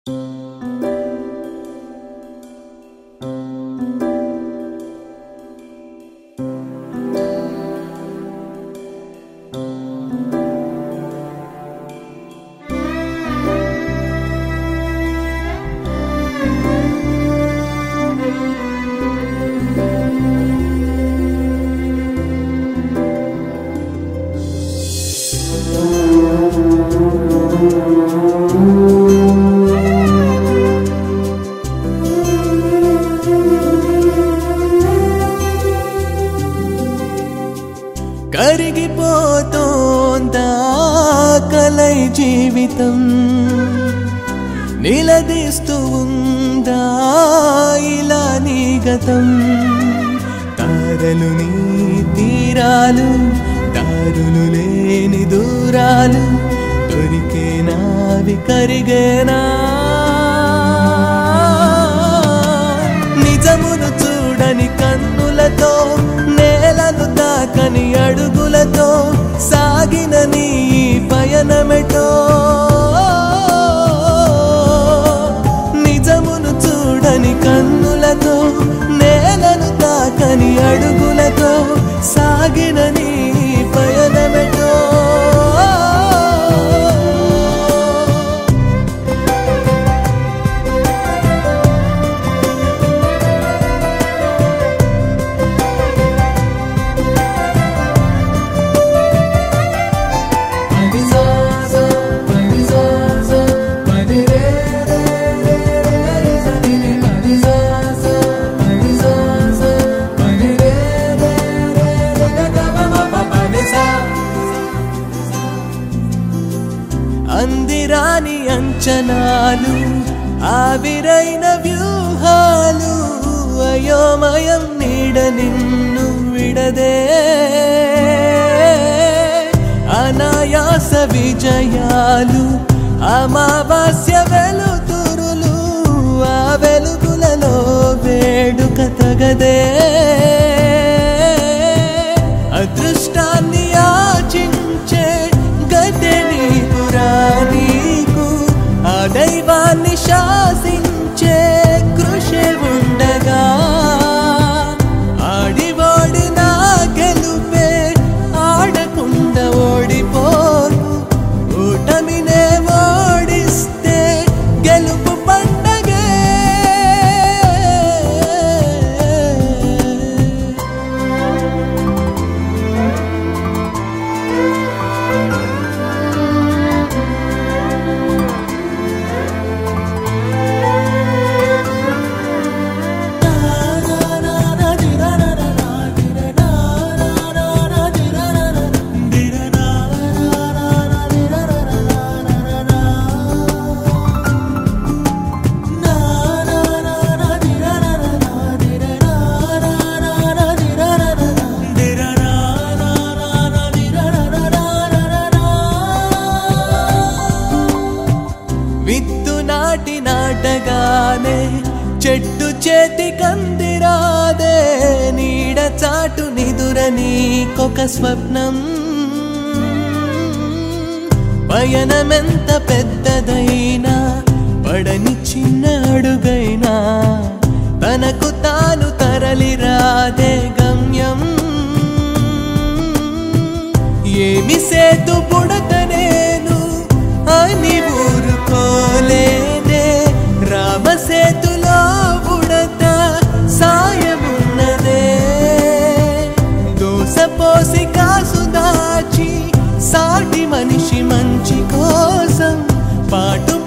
కరిగిపోతోందా కలై జీవితం నిలదీస్తూ ఉందా ఇలా నీ గతం తారలు నీ తీరాలు దారులు లేని దూరాలు దొరికేనావి కరిగేనా నిజమును చూడని కన్నులతో నేలను తాకని అడుగులతో సాగిన నీ పయనమెటో నిజమును చూడని కన్నులతో నేలను తాకని అడుగులతో సాగిన నీ పయనమెటో అందిరాని అంచనాలు ఆవిరైన వ్యూహాలు అయోమయం నీడ నిన్ను విడదే అనాయాస విజయాలు అమావాస్య వెలుతురులు ఆ వెలుగులలో వేడుక తగదే అదృష్టాన్ని ఆచించే గతే నీకురా నీకు ఆ దైవాన్ని శాసించే కృషి ఉండగా ఆడి ఓడిన గెలుపే ఆడకుండా ఓడిపోరు ఓటమినే ఓడిస్తే గెలుపు పండగే విత్తు నాటి నాటగానే చెట్టు చేతి కందిరాదే నీడ చాటు నిదుర నీకొక స్వప్నం పయనమెంత పెద్దదైనా పడని చిన్న అడుగైనా తనకు తాను తరలిరాదే గమ్యం ఏమి సేతు పుడత నేను అని ఊరుకోలేదే రామసేతులో బుడత సాయమున్నదే దోసపోసి కాసు దాచి సాటి మనిషి మంచి కోసం పాటు